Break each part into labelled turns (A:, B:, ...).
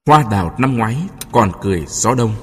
A: Hoa đào năm ngoái còn cười gió đông.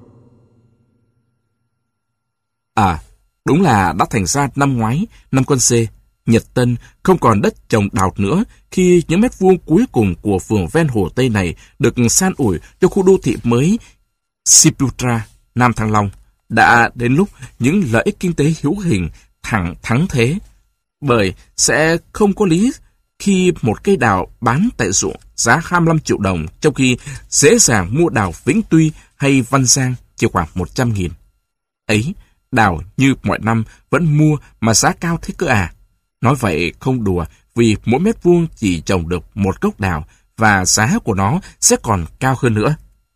A: À, đúng là đã thành ra năm ngoái, năm Con Sê, Nhật Tân không còn đất trồng đào nữa khi những mét vuông cuối cùng của phường ven hồ Tây này được san ủi cho khu đô thị mới Ciputra, Nam Thăng Long. Đã đến lúc những lợi ích kinh tế hữu hình thắng thế. Bởi sẽ không có lý khi một cây đào bán tại ruộng giá 25 triệu đồng, trong khi dễ dàng mua đào Vĩnh Tuy hay Văn Giang chỉ khoảng 100.000. Ấy, đào như mọi năm vẫn mua mà giá cao thế cơ à? Nói vậy không đùa, vì mỗi mét vuông chỉ trồng được một gốc đào và giá của nó sẽ còn cao hơn nữa.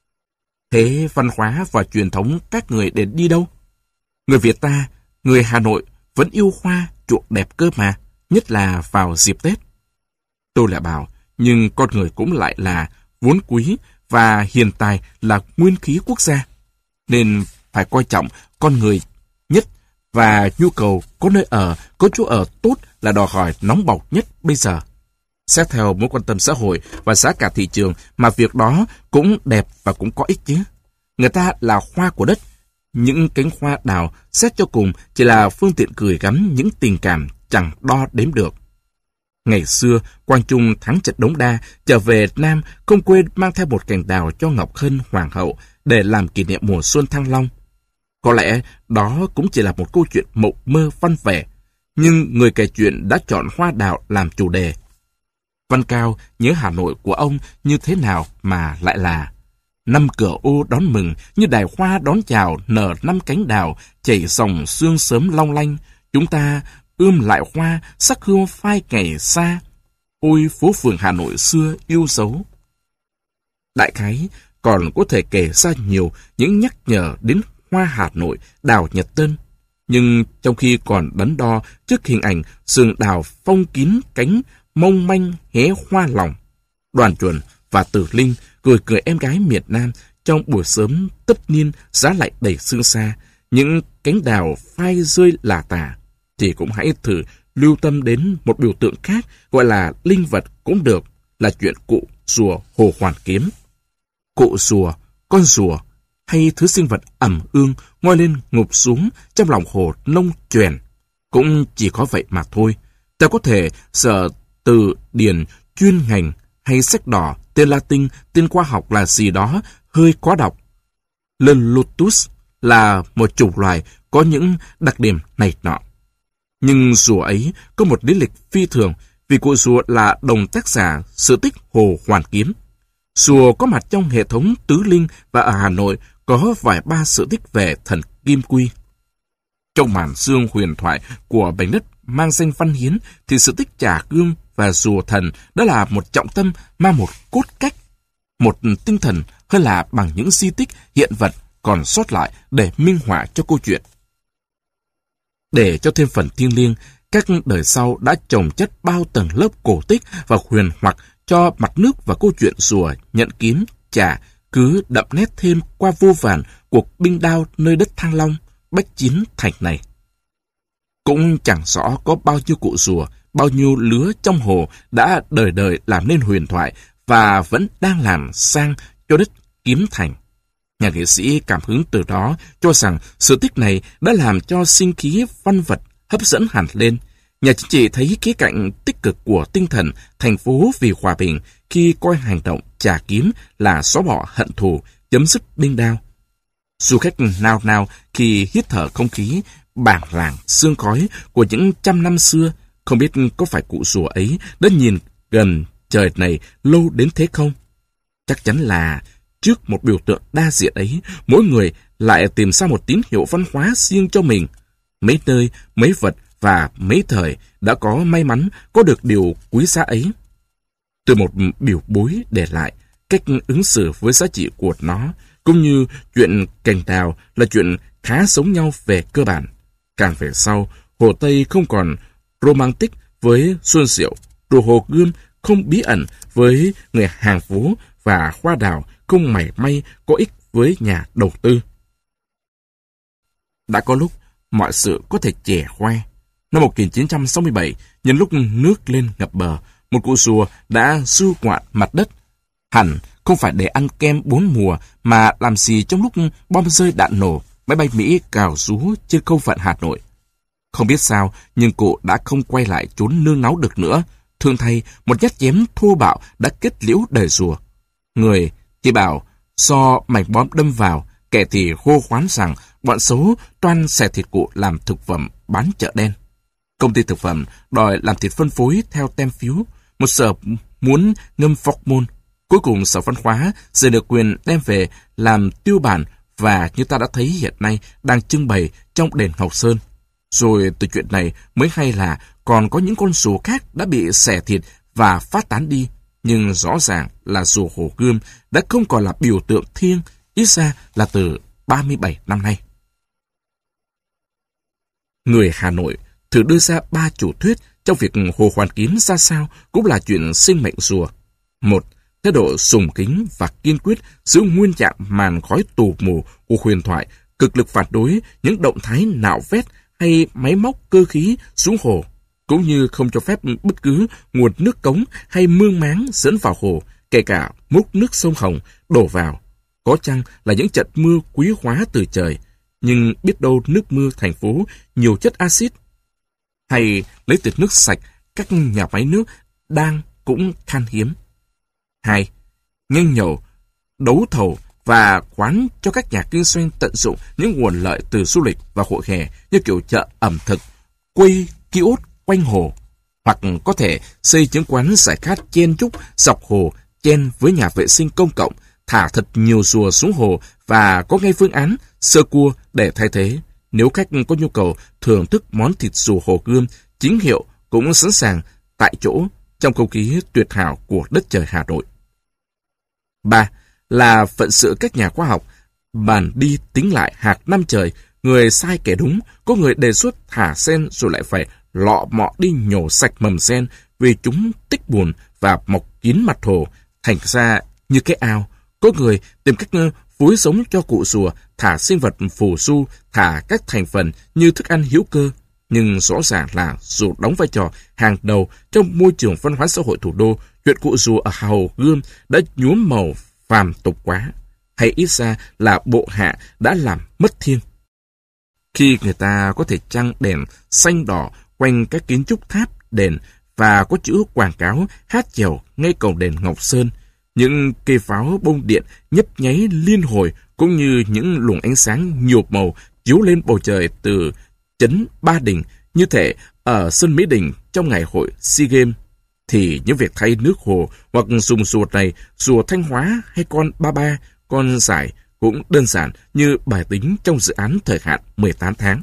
A: Thế văn hóa và truyền thống các người để đi đâu? Người Việt ta, người Hà Nội vẫn yêu hoa chuộng đẹp cơ mà, nhất là vào dịp Tết. Tôi lại bảo, nhưng con người cũng lại là vốn quý và hiền tài là nguyên khí quốc gia. Nên phải coi trọng con người nhất, và nhu cầu có nơi ở, có chỗ ở tốt là đòi hỏi nóng bỏng nhất bây giờ. Xét theo mối quan tâm xã hội và giá cả thị trường mà việc đó cũng đẹp và cũng có ích chứ. Người ta là hoa của đất. Những cánh hoa đào xét cho cùng chỉ là phương tiện gửi gắm những tình cảm chẳng đo đếm được. Ngày xưa, Quang Trung thắng trận Đống Đa, trở về Nam không quên mang theo một cành đào cho Ngọc Hân Hoàng hậu để làm kỷ niệm mùa xuân Thăng Long. Có lẽ đó cũng chỉ là một câu chuyện mộng mơ văn vẻ, nhưng người kể chuyện đã chọn hoa đào làm chủ đề. Văn Cao nhớ Hà Nội của ông như thế nào mà lại là: năm cửa ô đón mừng, như đài hoa đón chào, nở năm cánh đào, chảy dòng sương sớm long lanh, chúng ta ươm lại hoa, sắc hương phai ngày xa. Ôi phố phường Hà Nội xưa yêu dấu. Đại khái còn có thể kể ra nhiều những nhắc nhở đến hoa Hà Nội, đào Nhật Tân. Nhưng trong khi còn đắn đo trước hình ảnh sườn đào phong kín cánh mong manh hé hoa lòng, Đoàn Chuẩn và Tử Linh cười em gái miền Nam trong buổi sớm tất niên giá lạnh đầy sương xa, những cánh đào phai rơi lả tả, thì cũng hãy thử lưu tâm đến một biểu tượng khác, gọi là linh vật cũng được, là chuyện cụ rùa Hồ Hoàn Kiếm. Cụ rùa, con rùa, hay thứ sinh vật ẩm ương ngoi lên ngụp xuống trong lòng hồ nông chuyền, cũng chỉ có vậy mà thôi. Ta có thể sở từ điển chuyên ngành hay sách đỏ, tên Latin, tên khoa học là gì đó hơi khó đọc. Leulotus là một chủng loài có những đặc điểm này nọ. Nhưng rùa ấy có một lý lịch phi thường, vì cụ rùa là đồng tác giả sự tích Hồ Hoàn Kiếm. Rùa có mặt trong hệ thống tứ linh, và ở Hà Nội có vài ba sự tích về thần Kim Quy. Trong màn xương huyền thoại của mảnh đất mang danh Văn Hiến, thì sự tích Trà Gương và rùa thần đó là một trọng tâm, mang một cốt cách, một tinh thần hơn là bằng những di tích hiện vật còn sót lại để minh họa cho câu chuyện. Để cho thêm phần thiêng liêng, các đời sau đã chồng chất bao tầng lớp cổ tích và huyền hoặc cho mặt nước và câu chuyện rùa nhận kiếm Trà cứ đậm nét thêm qua vô vàn cuộc binh đao nơi đất Thăng Long, Bách Chiến Thành này. Cũng chẳng rõ có bao nhiêu cụ rùa, bao nhiêu lứa trong hồ đã đời đời làm nên huyền thoại và vẫn đang làm sang cho đất Kiếm Thành. Nhà nghệ sĩ cảm hứng từ đó cho rằng sự tích này đã làm cho sinh khí văn vật hấp dẫn hẳn lên. Nhà chính trị thấy khía cạnh tích cực của tinh thần thành phố vì hòa bình khi coi hành động Trà Kiếm là xóa bỏ hận thù, chấm dứt binh đao. Du khách nao nao khi hít thở không khí bảng làng sương khói của những trăm năm xưa, không biết có phải cụ rùa ấy đã nhìn gần trời này lâu đến thế không? Chắc chắn là trước một biểu tượng đa diện ấy, mỗi người lại tìm ra một tín hiệu văn hóa riêng cho mình. Mấy nơi, mấy vật và mấy thời đã có may mắn có được điều quý giá ấy. Từ một biểu bối để lại, cách ứng xử với giá trị của nó, cũng như chuyện cành đào là chuyện khá giống nhau về cơ bản. Càng về sau, Hồ Tây không còn romantic với xuân diệu, đồ Hồ Gươm không bí ẩn với người hàng phố, và hoa đào không mảy may có ích với nhà đầu tư. Đã có lúc mọi sự có thể chẻ khoe. Năm 1967, nhân lúc nước lên ngập bờ, một cụ rùa đã du ngoạn mặt đất. Hẳn không phải để ăn kem 4 mùa, mà làm gì trong lúc bom rơi đạn nổ, máy bay Mỹ cào rú trên không phận Hà Nội. Không biết sao, nhưng cụ đã không quay lại trốn nương náu được nữa. Thương thay, một nhát chém thô bạo đã kết liễu đời rùa. Người thì bảo do mảnh bom đâm vào, kẻ thì hô hoán rằng bọn xấu toan xẻ thịt cụ làm thực phẩm bán chợ đen. Công ty thực phẩm đòi làm thịt phân phối theo tem phiếu. Một sở muốn ngâm phóc môn. Cuối cùng Sở Văn hóa giờ được quyền đem về làm tiêu bản và như ta đã thấy hiện nay đang trưng bày trong đền Ngọc Sơn. Rồi từ chuyện này mới hay là còn có những con rùa khác đã bị xẻ thịt và phát tán đi. Nhưng rõ ràng là rùa Hồ Gươm đã không còn là biểu tượng thiêng, ít ra là từ 37 năm nay. Người Hà Nội thử đưa ra 3 chủ thuyết trong việc Hồ Hoàn Kiếm ra sao cũng là chuyện sinh mệnh rùa. 1. Thái độ sùng kính và kiên quyết giữ nguyên trạng màn khói tù mù của huyền thoại, cực lực phản đối những động thái nạo vét hay máy móc cơ khí xuống hồ, cũng như không cho phép bất cứ nguồn nước cống hay mương máng dẫn vào hồ, kể cả múc nước sông Hồng đổ vào. Có chăng là những trận mưa quý hóa từ trời, nhưng biết đâu nước mưa thành phố nhiều chất axit, hay lấy từ nước sạch các nhà máy nước đang cũng khan hiếm. 2. Nhanh nhẩu, đấu thầu và khoán cho các nhà kinh doanh tận dụng những nguồn lợi từ du lịch và hội hè như kiểu chợ ẩm thực, quây kiosk quanh hồ, hoặc có thể xây chứng quán giải khát chen chúc dọc hồ chen với nhà vệ sinh công cộng, thả thật nhiều rùa xuống hồ và có ngay phương án sơ cua để thay thế. Nếu khách có nhu cầu thưởng thức món thịt rùa Hồ Gươm chính hiệu cũng sẵn sàng tại chỗ trong không khí tuyệt hảo của đất trời Hà Nội. 3. Là phận sự các nhà khoa học bàn đi tính lại hạt năm trời, người sai kẻ đúng, có người đề xuất thả sen rồi lại phải lọ mọ đi nhổ sạch mầm sen vì chúng tích bùn và mọc kín mặt hồ, thành ra như cái ao. Có người tìm cách phối giống cho cụ rùa, thả sinh vật phù du, thả các thành phần như thức ăn hữu cơ. Nhưng rõ ràng là dù đóng vai trò hàng đầu trong môi trường văn hóa xã hội thủ đô, chuyện cụ rùa ở Hồ Gươm đã nhuốm màu phàm tục quá, hay ít ra là bộ hạ đã làm mất thiêng. Khi người ta có thể trăng đèn xanh đỏ quanh các kiến trúc tháp đền và có chữ quảng cáo hát chèo ngay cổng đền Ngọc Sơn, những cây pháo bông điện nhấp nháy liên hồi cũng như những luồng ánh sáng nhiều màu chiếu lên bầu trời từ trấn Ba Đình như thể ở sân Mỹ Đình trong ngày hội SEA Games, thì những việc thay nước hồ hoặc dùng rùa này, rùa Thanh Hóa hay con Ba Ba, con Giải cũng đơn giản như bài tính trong dự án thời hạn 18 tháng.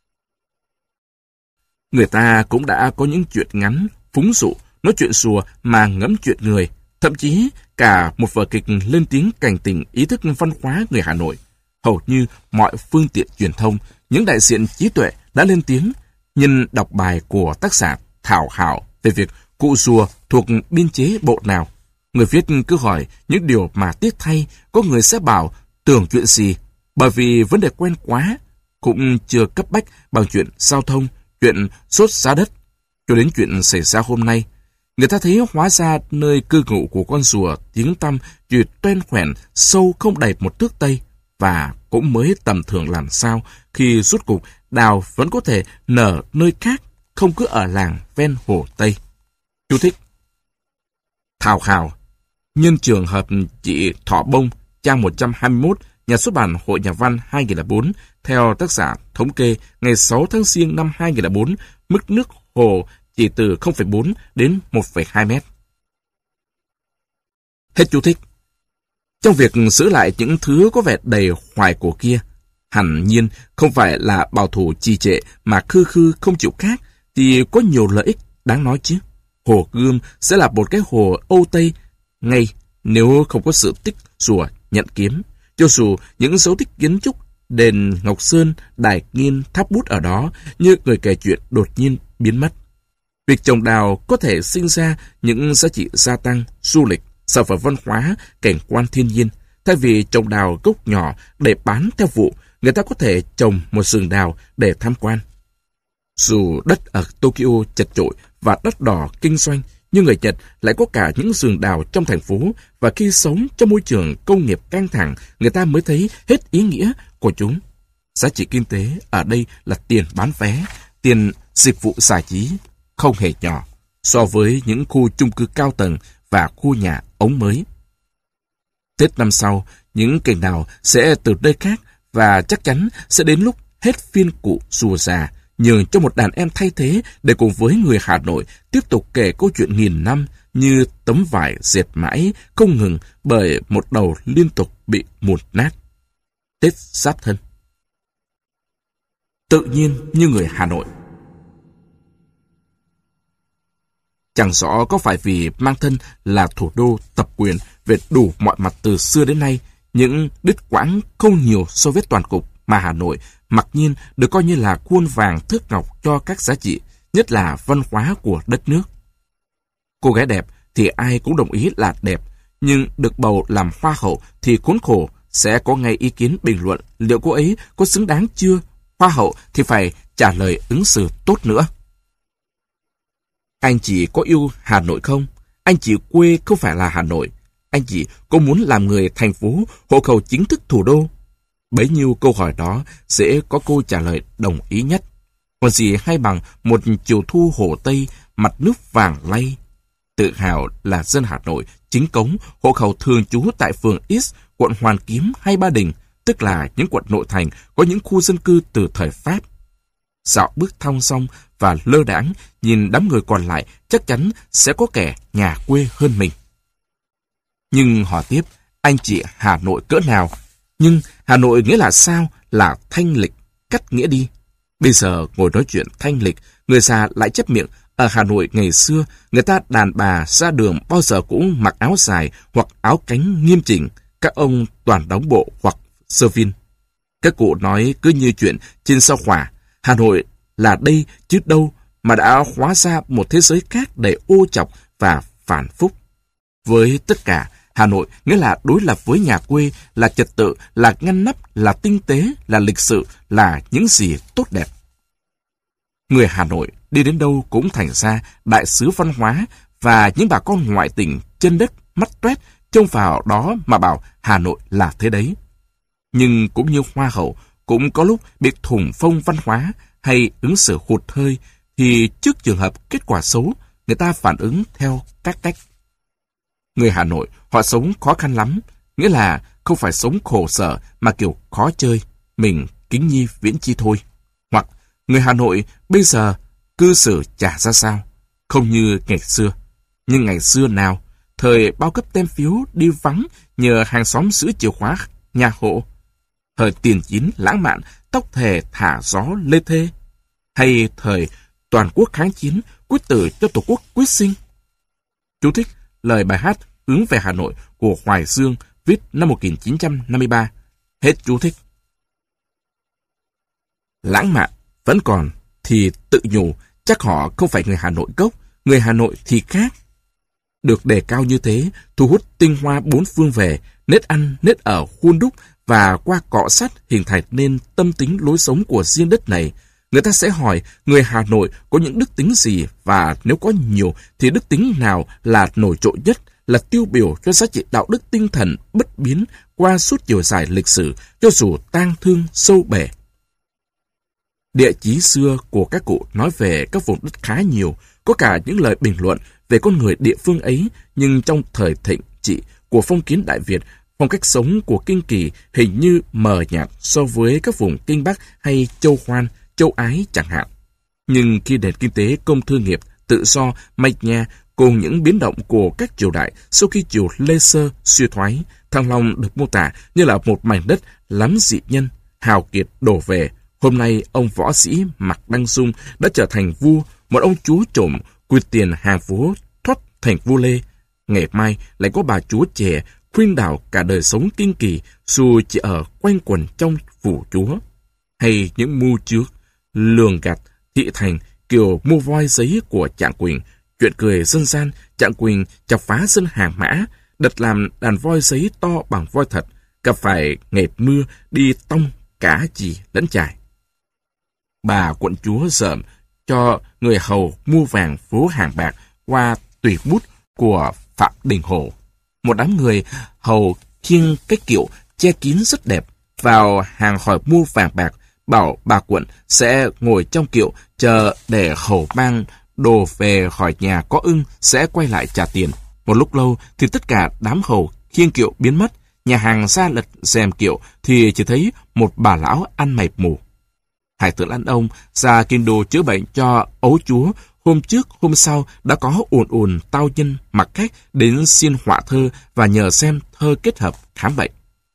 A: Người ta cũng đã có những chuyện ngắn, phúng dụ, nói chuyện rùa mà ngẫm chuyện người, thậm chí cả một vở kịch lên tiếng cảnh tỉnh ý thức văn hóa người Hà Nội. Hầu như mọi phương tiện truyền thông, những đại diện trí tuệ đã lên tiếng, nhân đọc bài của tác giả thảo hảo về việc cụ rùa thuộc biên chế bộ nào. Người viết cứ hỏi những điều mà tiếc thay, có người sẽ bảo tưởng chuyện gì, bởi vì vấn đề quen quá, cũng chưa cấp bách bằng chuyện giao thông, chuyện sốt giá đất, cho đến chuyện xảy ra hôm nay. Người ta thấy hóa ra nơi cư ngụ của con rùa tiếng tăm chỉ toen khoẻn sâu không đầy một thước tây, và cũng mới tầm thường làm sao khi rút cục đào vẫn có thể nở nơi khác, không cứ ở làng ven hồ Tây. Chú thích: thảo khảo nhân trường hợp chị Thọ Bông, trang 121, Nhà xuất bản Hội Nhà văn 2004, theo tác giả thống kê ngày 6 tháng Giêng năm 2004, mức nước hồ chỉ từ 0,4 đến 1,2 mét. Hết chú thích. Trong việc giữ lại những thứ có vẻ đầy hoài cổ kia, hẳn nhiên không phải là bảo thủ trì trệ mà khư khư không chịu khác, thì có nhiều lợi ích đáng nói chứ. Hồ Gươm sẽ là một cái hồ Âu Tây ngay nếu không có sự tích rùa nhận kiếm. Cho dù những dấu tích kiến trúc, đền Ngọc Sơn, đài nghiên, tháp bút ở đó như người kể chuyện đột nhiên biến mất. Việc trồng đào có thể sinh ra những giá trị gia tăng, du lịch, sản phẩm văn hóa, cảnh quan thiên nhiên. Thay vì trồng đào gốc nhỏ để bán theo vụ, người ta có thể trồng một rừng đào để tham quan. Dù đất ở Tokyo chật chội và đắt đỏ kinh doanh, nhưng người Nhật lại có cả những vườn đào trong thành phố, và khi sống trong môi trường công nghiệp căng thẳng, người ta mới thấy hết ý nghĩa của chúng. Giá trị kinh tế ở đây là tiền bán vé, tiền dịch vụ giải trí, không hề nhỏ so với những khu chung cư cao tầng và khu nhà ống mới. Tết năm sau, những cành đào sẽ từ nơi khác và chắc chắn sẽ đến lúc hết phiên cụ rùa già, nhường cho một đàn em thay thế để cùng với người Hà Nội tiếp tục kể câu chuyện nghìn năm như tấm vải dệt mãi không ngừng bởi một đầu liên tục bị mụn nát. Tết Giáp Thân. Tự nhiên như người Hà Nội. Chẳng rõ có phải vì mang thân là thủ đô tập quyền về đủ mọi mặt từ xưa đến nay, những đứt quãng không nhiều so với toàn cục mà Hà Nội mặc nhiên được coi như là khuôn vàng thước ngọc cho các giá trị, nhất là văn hóa của đất nước. Cô gái đẹp thì ai cũng đồng ý là đẹp, nhưng được bầu làm hoa hậu thì khốn khổ, sẽ có ngay ý kiến bình luận liệu cô ấy có xứng đáng chưa. Hoa hậu thì phải trả lời ứng xử tốt nữa. Anh chị có yêu Hà Nội không? Anh chị quê không phải là Hà Nội. Anh chị có muốn làm người thành phố, hộ khẩu chính thức thủ đô? Bấy nhiêu câu hỏi đó sẽ có câu trả lời đồng ý nhất. Còn gì hay bằng một chiều thu Hồ Tây, mặt nước vàng lay. Tự hào là dân Hà Nội, chính cống, hộ khẩu thường trú tại phường X, quận Hoàn Kiếm hay Ba Đình, tức là những quận nội thành có những khu dân cư từ thời Pháp. Dạo bước thong dong và lơ đãng nhìn đám người còn lại, chắc chắn sẽ có kẻ nhà quê hơn mình. Nhưng hỏi tiếp, anh chị Hà Nội cỡ nào? Nhưng Hà Nội nghĩa là sao? Là thanh lịch, cắt nghĩa đi. Bây giờ ngồi nói chuyện thanh lịch, người già lại chép miệng. Ở Hà Nội ngày xưa, người ta đàn bà ra đường bao giờ cũng mặc áo dài hoặc áo cánh nghiêm chỉnh. Các ông toàn đóng bộ hoặc sơ vin. Các cụ nói cứ như chuyện trên sao Hỏa. Hà Nội là đây chứ đâu mà đã hóa ra một thế giới khác đầy ô trọc và phản phúc. Với tất cả, Hà Nội nghĩa là đối lập với nhà quê, là trật tự, là ngăn nắp, là tinh tế, là lịch sự, là những gì tốt đẹp. Người Hà Nội đi đến đâu cũng thành ra đại sứ văn hóa, và những bà con ngoại tỉnh chân đất mắt toét trông vào đó mà bảo Hà Nội là thế đấy. Nhưng cũng như Hoa hậu, cũng có lúc bị thủng phông văn hóa hay ứng xử hụt hơi, thì trước trường hợp kết quả xấu, người ta phản ứng theo các cách. Người Hà Nội, họ sống khó khăn lắm, nghĩa là không phải sống khổ sở mà kiểu khó chơi, mình kính nhi viễn chi thôi. Hoặc người Hà Nội bây giờ cư xử chả ra sao, không như ngày xưa. Nhưng ngày xưa nào, thời bao cấp tem phiếu đi vắng nhờ hàng xóm giữ chìa khóa nhà hộ. Thời tiền chín lãng mạn, tóc thề thả gió lê thê. Hay thời toàn quốc kháng chiến, quyết tử cho tổ quốc quyết sinh. Chú thích lời bài hát Hướng về Hà Nội của Hoài Dương, viết năm 1953. Hết chú thích. Lãng mạn vẫn còn thì tự nhủ chắc họ không phải người Hà Nội gốc, người Hà Nội thì khác. Được đề cao như thế, thu hút tinh hoa bốn phương về, nết ăn, nết ở khuôn đúc và qua cọ sát hình thành nên tâm tính lối sống của riêng đất này. Người ta sẽ hỏi người Hà Nội có những đức tính gì, và nếu có nhiều thì đức tính nào là nổi trội nhất, là tiêu biểu cho giá trị đạo đức tinh thần bất biến qua suốt chiều dài lịch sử, cho dù tang thương sâu bể. Địa chí xưa của các cụ nói về các vùng đất khá nhiều, có cả những lời bình luận về con người địa phương ấy, nhưng trong thời thịnh trị của phong kiến Đại Việt, phong cách sống của Kinh Kỳ hình như mờ nhạt so với các vùng Kinh Bắc hay Châu Hoan, Châu Ái chẳng hạn. Nhưng khi nền kinh tế công thương nghiệp tự do mạch nha cùng những biến động của các triều đại sau khi triều Lê Sơ suy thoái, Thăng Long được mô tả như là một mảnh đất lắm dị nhân, hào kiệt đổ về. Hôm nay ông võ sĩ Mạc Đăng Dung đã trở thành vua, một ông chúa trộm quyệt tiền hàng phố thoát thành vua Lê. Ngày mai lại có bà chúa trẻ khuyên đảo cả đời sống Kinh Kỳ, dù chỉ ở quanh quần trong phủ chúa. Hay những mưu trước, lường gạt, thị thành, kiểu mua voi giấy của Trạng Quỳnh, chuyện cười dân gian, Trạng Quỳnh chọc phá dân Hàng Mã, đặt làm đàn voi giấy to bằng voi thật, gặp phải ngày mưa đi tong cả chì lẫn chài. Bà quận chúa dởm cho người hầu mua vàng phố Hàng Bạc qua tùy bút của Phạm Đình Hổ. Một đám người hầu khiêng cái kiệu che kín rất đẹp, vào hàng hỏi mua vàng bạc, bảo bà quận sẽ ngồi trong kiệu chờ để hầu mang đồ về khỏi nhà có ưng sẽ quay lại trả tiền. Một lúc lâu thì tất cả đám hầu khiêng kiệu biến mất, nhà hàng ra lật rèm kiệu thì chỉ thấy một bà lão ăn mày mù. Hải tử Lan ông ra kinh đô chữa bệnh cho ấu chúa, hôm trước hôm sau đã có ùn tao nhân mặc khách đến xin họa thơ và nhờ xem thơ kết hợp khám bệnh.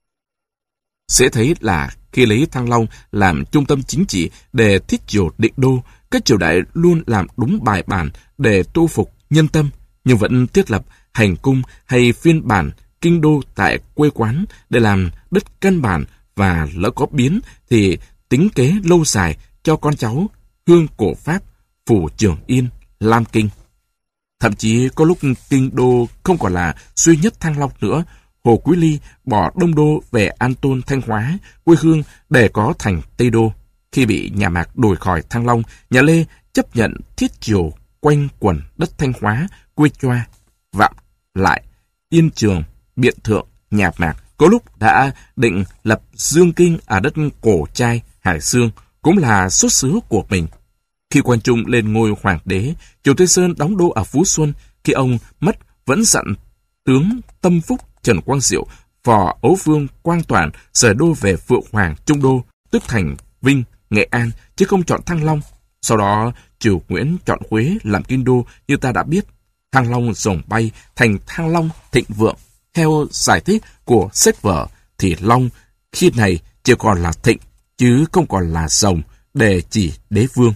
A: Sẽ thấy là khi lấy Thăng Long làm trung tâm chính trị để thiết triều định đô, các triều đại luôn làm đúng bài bản để tu phục nhân tâm, nhưng vẫn thiết lập hành cung hay phiên bản kinh đô tại quê quán để làm đất căn bản, và lỡ có biến thì tính kế lâu dài cho con cháu hương cổ Pháp, phủ Trường Yên, Lam Kinh. Thậm chí có lúc kinh đô không còn là duy nhất Thăng Long nữa, Hồ Quý Ly bỏ Đông Đô về An Tôn, Thanh Hóa, quê hương để có thành Tây Đô. Khi bị nhà Mạc đuổi khỏi Thăng Long, nhà Lê chấp nhận thiết triều quanh quần đất Thanh Hóa, quê Choa, Vạm Lại, Yên Trường, Biện Thượng, nhà Mạc. Có lúc đã định lập Dương Kinh ở đất Cổ Trai, Hải Dương, cũng là xuất xứ của mình. Khi Quang Trung lên ngôi hoàng đế, Triều Tây Sơn đóng đô ở Phú Xuân. Khi ông mất, vẫn dặn tướng Tâm Phúc Trần Quang Diệu, phò Ấu Vương Quang Toản rời đô về Phượng Hoàng Trung Đô, tức thành Vinh, Nghệ An, chứ không chọn Thăng Long. Sau đó, Triều Nguyễn chọn Huế làm kinh đô như ta đã biết. Thăng Long rồng bay thành Thăng Long Thịnh Vượng. Theo giải thích của sách vở thì Long khi này chỉ còn là Thịnh, chứ không còn là rồng để chỉ đế vương.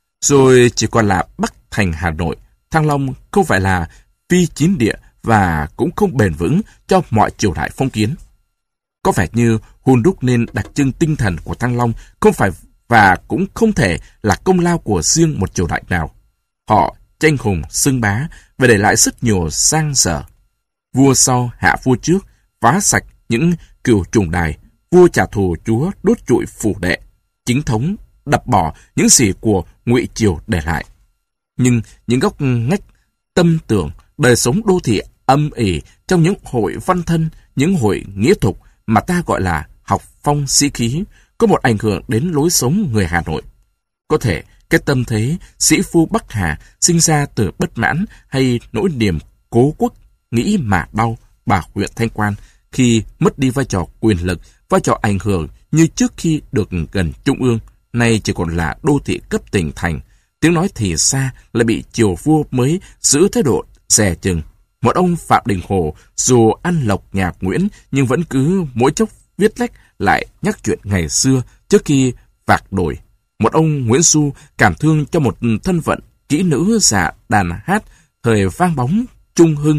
A: Rồi chỉ còn là Bắc thành Hà Nội. Thăng Long không phải là phi chiến địa và cũng không bền vững cho mọi triều đại phong kiến. Có vẻ như hun đúc nên đặc trưng tinh thần của Thăng Long không phải và cũng không thể là công lao của riêng một triều đại nào. Họ tranh hùng xưng bá và để lại rất nhiều sang dở. Vua sau hạ vua trước, phá sạch những cừu trùng đài, vua trả thù chúa đốt trụi phủ đệ, chính thống đập bỏ những gì của Ngụy Triều để lại. Nhưng những góc ngách tâm tưởng, đời sống đô thị âm ỉ trong những hội văn thân, những hội nghĩa thục mà ta gọi là học phong sĩ khí, có một ảnh hưởng đến lối sống người Hà Nội. Có thể cái tâm thế sĩ phu Bắc Hà sinh ra từ bất mãn hay nỗi niềm cố quốc, nghĩ mà đau bà huyện Thanh Quan khi mất đi vai trò quyền lực, vai trò ảnh hưởng như trước khi được gần trung ương, nay chỉ còn là đô thị cấp tỉnh thành. Tiếng nói thì xa lại bị triều vua mới giữ thái độ dè chừng. Một ông Phạm Đình Hổ dù ăn lộc nhà Nguyễn nhưng vẫn cứ mỗi chốc viết lách lại nhắc chuyện ngày xưa trước khi phạt đổi. Một ông Nguyễn Du cảm thương cho một thân phận kỹ nữ già đàn hát thời vang bóng Trung Hưng.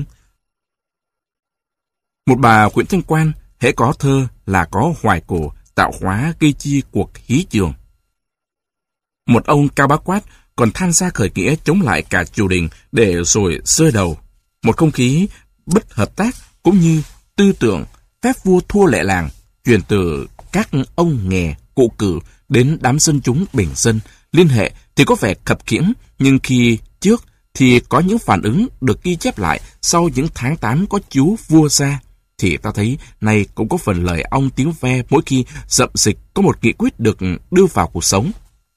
A: Một bà Nguyễn Thanh Quan hễ có thơ là có hoài cổ, tạo hóa gây chi cuộc hí trường. Một ông Cao Bá Quát còn tham gia khởi nghĩa chống lại cả triều đình để rồi rơi đầu. Một không khí bất hợp tác cũng như tư tưởng phép vua thua lệ làng truyền từ các ông nghè cụ cử đến đám dân chúng bình dân. Liên hệ thì có vẻ khập khiễng, nhưng khi trước thì có những phản ứng được ghi chép lại sau những tháng 8 có chiếu vua ra, thì ta thấy này cũng có phần lời ong tiếng ve mỗi khi dậm dịch có một nghị quyết được đưa vào cuộc sống.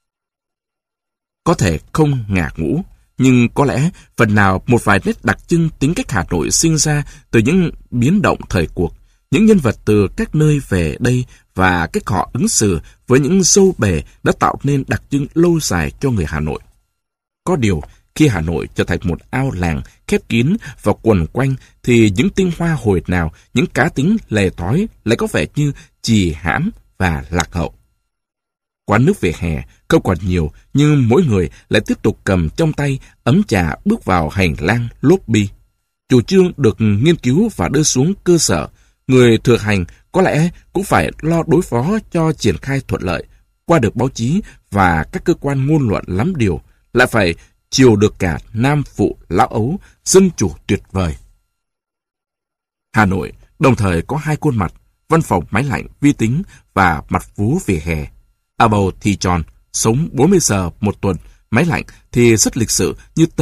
A: Có thể không ngả ngũ, nhưng có lẽ phần nào một vài nét đặc trưng tính cách Hà Nội sinh ra từ những biến động thời cuộc, những nhân vật từ các nơi về đây và cách họ ứng xử với những dâu bề đã tạo nên đặc trưng lâu dài cho người Hà Nội. Có điều, khi Hà Nội trở thành một ao làng khép kín và quần quanh, thì những tinh hoa hồi nào, những cá tính lè tói lại có vẻ như trì hãm và lạc hậu. Quán nước vỉa hè không còn nhiều, nhưng mỗi người lại tiếp tục cầm trong tay ấm trà bước vào hành lang lobby. Chủ trương được nghiên cứu và đưa xuống cơ sở. Người thừa hành có lẽ cũng phải lo đối phó cho triển khai thuận lợi, qua được báo chí và các cơ quan ngôn luận lắm điều, lại phải chiều được cả nam phụ lão ấu, dân chủ tuyệt vời. Hà Nội đồng thời có hai khuôn mặt, văn phòng máy lạnh vi tính và mặt phố vỉa hè. À bầu thì tròn, sống 40 giờ một tuần, máy lạnh thì rất lịch sự như Tây,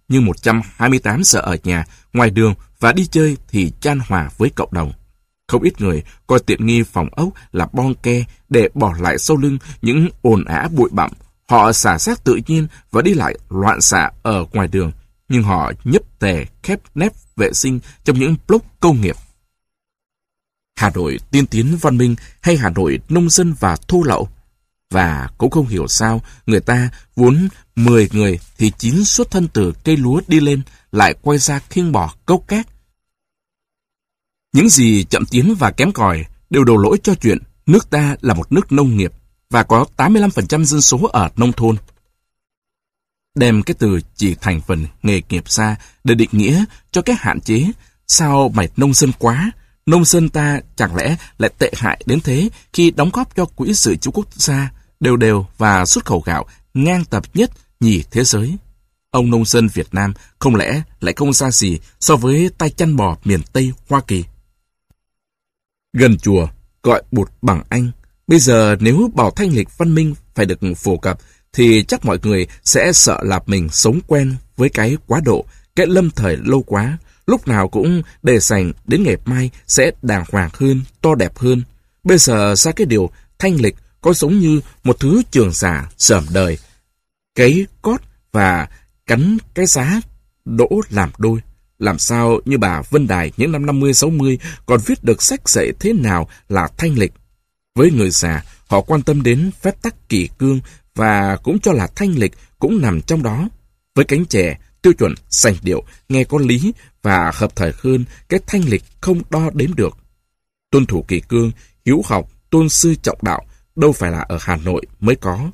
A: nhưng 128 giờ ở nhà, ngoài đường và đi chơi thì chan hòa với cộng đồng. Không ít người coi tiện nghi phòng ốc là bon ke để bỏ lại sau lưng những ồn ào bụi bặm. Họ xả rác tự nhiên và đi lại loạn xạ ở ngoài đường, nhưng họ nhấp tè khép nép vệ sinh trong những block công nghiệp. Hà Nội tiên tiến văn minh hay Hà Nội nông dân và thô lậu? Và cũng không hiểu sao người ta vốn 10 người thì 9 xuất thân từ cây lúa đi lên lại quay ra khiêng bỏ cốc cát. Những gì chậm tiến và kém cỏi đều đổ lỗi cho chuyện nước ta là một nước nông nghiệp và có 85% dân số ở nông thôn. Đem cái từ chỉ thành phần nghề nghiệp ra để định nghĩa cho cái hạn chế, sao mày nông dân quá, nông dân ta chẳng lẽ lại tệ hại đến thế khi đóng góp cho quỹ dự trữ quốc gia đều đều và xuất khẩu gạo ngang tập nhất nhì thế giới. Ông nông dân Việt Nam không lẽ lại không ra gì so với tay chăn bò miền Tây Hoa Kỳ? Gần chùa gọi bụt bằng anh. Bây giờ nếu bảo thanh lịch văn minh phải được phổ cập thì chắc mọi người sẽ sợ là mình sống quen với cái quá độ, cái lâm thời lâu quá, lúc nào cũng để dành đến ngày mai sẽ đàng hoàng hơn, to đẹp hơn. Bây giờ ra cái điều thanh lịch có giống như một thứ trường giả sởm đời, cấy cót và cắn cái giá đỗ làm đôi. Làm sao như bà Vân Đài những năm 50-60 còn viết được sách dạy thế nào là thanh lịch. Với người già, họ quan tâm đến phép tắc kỷ cương và cũng cho là thanh lịch cũng nằm trong đó. Với cánh trẻ, tiêu chuẩn sành điệu, nghe có lý và hợp thời hơn cái thanh lịch không đo đếm được. Tuân thủ kỷ cương, hiếu học, tôn sư trọng đạo đâu phải là ở Hà Nội mới có.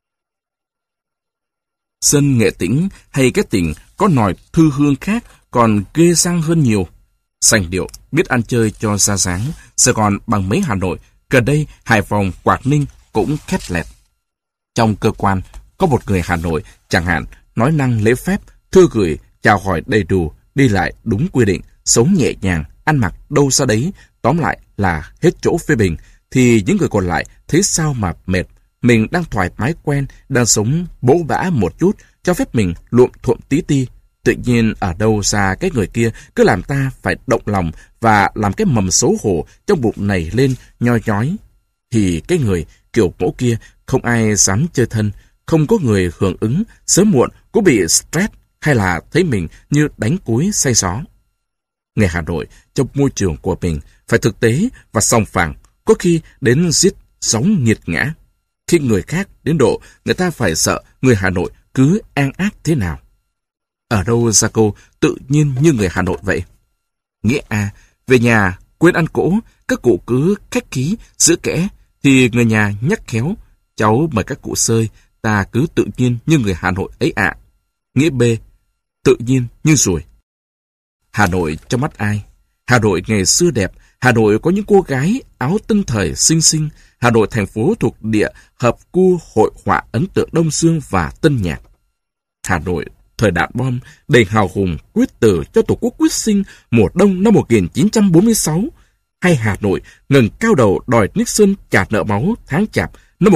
A: Dân Nghệ Tĩnh hay cái tỉnh có nòi thư hương khác còn ghê răng hơn nhiều. Sành điệu, biết ăn chơi cho ra dáng, Sài Gòn bằng mấy Hà Nội, gần đây Hải Phòng, Quảng Ninh cũng khét lẹt. Trong cơ quan, có một người Hà Nội, chẳng hạn, nói năng lễ phép, thư gửi, chào hỏi đầy đủ, đi lại đúng quy định, sống nhẹ nhàng, ăn mặc đâu ra đấy, tóm lại là hết chỗ phê bình, thì những người còn lại thấy sao mà mệt. Mình đang thoải mái quen, đang sống bỗ bã một chút, cho phép mình luộm thuộm tí ti. Tự nhiên ở đâu ra cái người kia cứ làm ta phải động lòng và làm cái mầm xấu hổ trong bụng này lên nhoi nhói. Thì cái người kiểu mẫu kia không ai dám chơi thân, không có người hưởng ứng, sớm muộn cũng bị stress hay là thấy mình như đánh cúi say gió. Người Hà Nội trong môi trường của mình phải thực tế và sòng phẳng, có khi đến giết sóng nghiệt ngã. Khi người khác đến độ người ta phải sợ người Hà Nội cứ an ác thế nào. Ở đâu ra câu tự nhiên như người Hà Nội vậy? Nghĩa A, về nhà quên ăn cỗ, các cụ cứ khách khí, giữ kẽ, thì người nhà nhắc khéo, cháu mời các cụ sơi, ta cứ tự nhiên như người Hà Nội ấy ạ. Nghĩa B, tự nhiên như ruồi. Hà Nội trong mắt ai? Hà Nội ngày xưa đẹp, Hà Nội có những cô gái áo tân thời xinh xinh, Hà Nội thành phố thuộc địa hợp khu hội họa ấn tượng Đông Dương và Tân Nhạc. Hà Nội thời đạn bom đầy hào hùng quyết tử cho Tổ quốc quyết sinh mùa đông năm 1946, hay Hà Nội ngẩng cao đầu đòi Nixon trả nợ máu tháng Chạp năm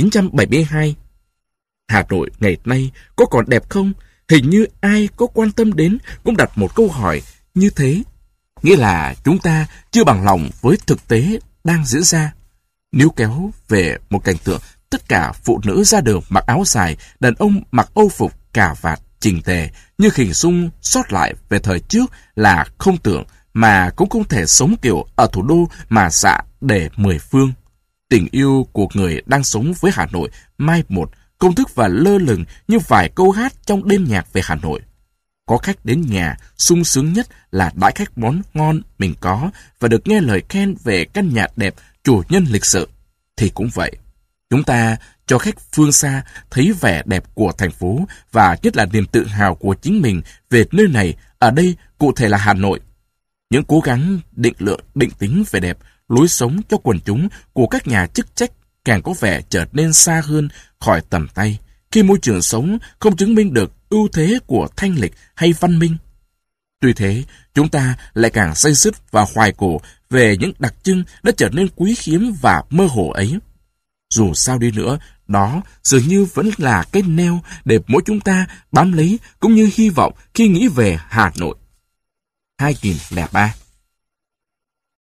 A: 1972. Hà Nội ngày nay có còn đẹp không? Hình như ai có quan tâm đến cũng đặt một câu hỏi như thế. Nghĩa là chúng ta chưa bằng lòng với thực tế đang diễn ra. Nếu kéo về một cảnh tượng tất cả phụ nữ ra đường mặc áo dài, đàn ông mặc âu phục cà vạt chỉnh tề, như hình dung sót lại về thời trước là không tưởng mà cũng không thể sống kiểu ở thủ đô mà dạ để mười phương. Tình yêu của người đang sống với Hà Nội mai một, công thức và lơ lửng như vài câu hát trong đêm nhạc về Hà Nội. Có khách đến nhà, sung sướng nhất là đãi khách món ngon mình có và được nghe lời khen về căn nhà đẹp, chủ nhân lịch sự. Thì cũng vậy, chúng ta cho khách phương xa thấy vẻ đẹp của thành phố và nhất là niềm tự hào của chính mình về nơi này, ở đây cụ thể là Hà Nội. Những cố gắng định lượng, định tính về đẹp, lối sống cho quần chúng của các nhà chức trách càng có vẻ trở nên xa hơn khỏi tầm tay, khi môi trường sống không chứng minh được ưu thế của thanh lịch hay văn minh. Tuy thế, chúng ta lại càng say sứt và hoài cổ về những đặc trưng đã trở nên quý hiếm và mơ hồ ấy. Dù sao đi nữa, đó dường như vẫn là cái neo để mỗi chúng ta bám lấy cũng như hy vọng khi nghĩ về Hà Nội. 2003